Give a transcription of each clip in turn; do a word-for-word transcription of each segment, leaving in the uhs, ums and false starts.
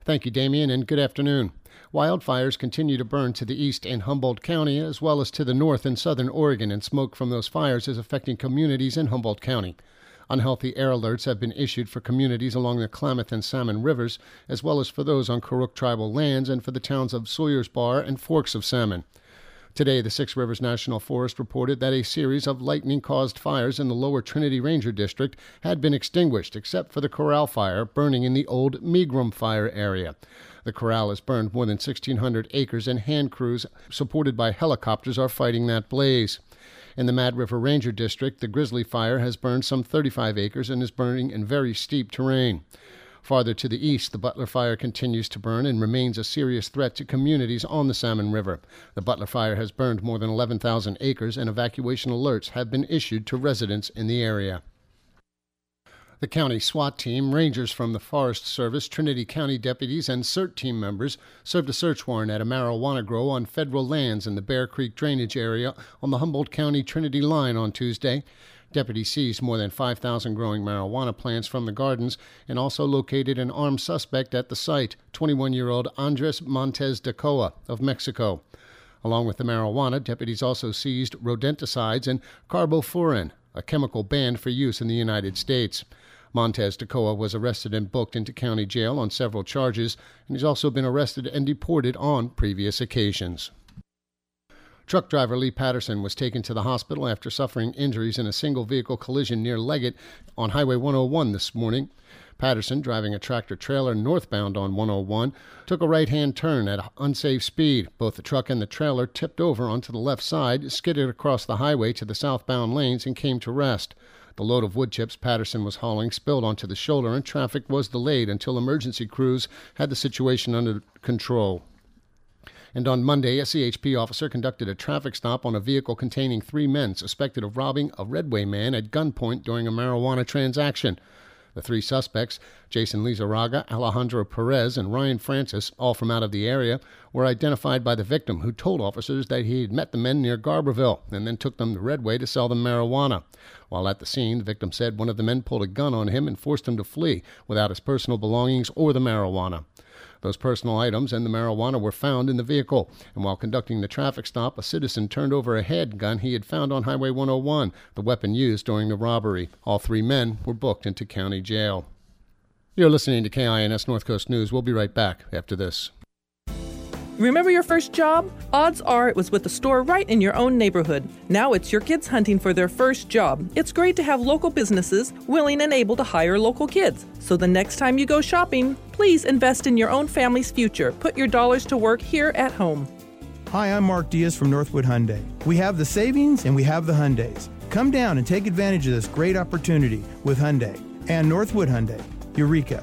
Thank you, Damien, and good afternoon. Wildfires continue to burn to the east in Humboldt County as well as to the north in southern Oregon, and smoke from those fires is affecting communities in Humboldt County. Unhealthy air alerts have been issued for communities along the Klamath and Salmon rivers, as well as for those on Karuk tribal lands and for the towns of Sawyers Bar and Forks of Salmon. Today, the Six Rivers National Forest reported that a series of lightning-caused fires in the lower Trinity Ranger District had been extinguished, except for the Corral Fire burning in the old Megram Fire area. The Corral has burned more than sixteen hundred acres, and hand crews supported by helicopters are fighting that blaze. In the Mad River Ranger District, the Grizzly Fire has burned some thirty-five acres and is burning in very steep terrain. Farther to the east, the Butler Fire continues to burn and remains a serious threat to communities on the Salmon River. The Butler Fire has burned more than eleven thousand acres, and evacuation alerts have been issued to residents in the area. The county SWAT team, rangers from the Forest Service, Trinity County deputies, and CERT team members served a search warrant at a marijuana grow on federal lands in the Bear Creek drainage area on the Humboldt County-Trinity line on Tuesday. Deputies seized more than five thousand growing marijuana plants from the gardens and also located an armed suspect at the site, twenty-one-year-old Andres Montes de Coa of Mexico. Along with the marijuana, deputies also seized rodenticides and carbofuran, a chemical banned for use in the United States. Montes de Coa was arrested and booked into county jail on several charges, and he's also been arrested and deported on previous occasions. Truck driver Lee Patterson was taken to the hospital after suffering injuries in a single-vehicle collision near Leggett on Highway one oh one this morning. Patterson, driving a tractor-trailer northbound on one oh one, took a right-hand turn at unsafe speed. Both the truck and the trailer tipped over onto the left side, skidded across the highway to the southbound lanes, and came to rest. The load of wood chips Patterson was hauling spilled onto the shoulder, and traffic was delayed until emergency crews had the situation under control. And on Monday, a C H P officer conducted a traffic stop on a vehicle containing three men suspected of robbing a Redway man at gunpoint during a marijuana transaction. The three suspects, Jason Lizarraga, Alejandro Perez, and Ryan Francis, all from out of the area, were identified by the victim, who told officers that he had met the men near Garberville and then took them to Redway to sell them marijuana. While at the scene, the victim said one of the men pulled a gun on him and forced him to flee without his personal belongings or the marijuana. Those personal items and the marijuana were found in the vehicle, and while conducting the traffic stop, a citizen turned over a handgun he had found on Highway one oh one, the weapon used during the robbery. All three men were booked into county jail. You're listening to K I N S North Coast News. We'll be right back after this. Remember your first job? Odds are it was with a store right in your own neighborhood. Now it's your kids hunting for their first job. It's great to have local businesses willing and able to hire local kids. So the next time you go shopping, please invest in your own family's future. Put your dollars to work here at home. Hi, I'm Mark Diaz from Northwood Hyundai. We have the savings and we have the Hyundais. Come down and take advantage of this great opportunity with Hyundai and Northwood Hyundai. Eureka.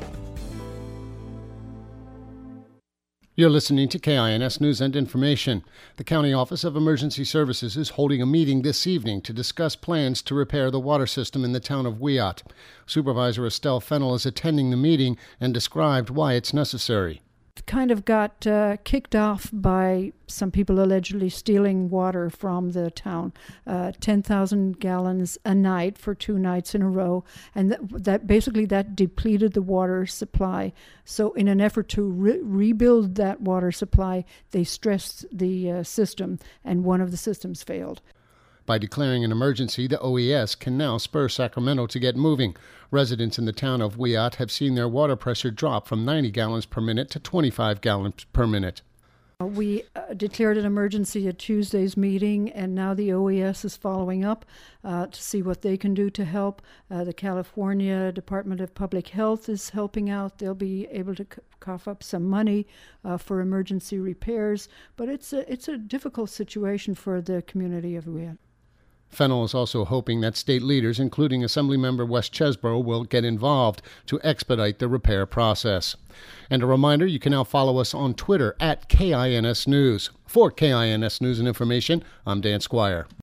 You're listening to K I N S News and Information. The County Office of Emergency Services is holding a meeting this evening to discuss plans to repair the water system in the town of Wiyot. Supervisor Estelle Fennell is attending the meeting and described why it's necessary. Kind of got uh, kicked off by some people allegedly stealing water from the town, uh, ten thousand gallons a night for two nights in a row, and that, that basically that depleted the water supply. So in an effort to re- rebuild that water supply, they stressed the uh, system, and one of the systems failed. By declaring an emergency, the O E S can now spur Sacramento to get moving. Residents in the town of Wiyot have seen their water pressure drop from ninety gallons per minute to twenty-five gallons per minute. We uh, declared an emergency at Tuesday's meeting, and now the O E S is following up uh, to see what they can do to help. Uh, the California Department of Public Health is helping out. They'll be able to c- cough up some money uh, for emergency repairs, but it's a, it's a difficult situation for the community of Wiyot. Fennell is also hoping that state leaders, including Assemblymember Wes Chesbro, will get involved to expedite the repair process. And a reminder, you can now follow us on Twitter at K I N S News. For K I N S News and Information, I'm Dan Squire.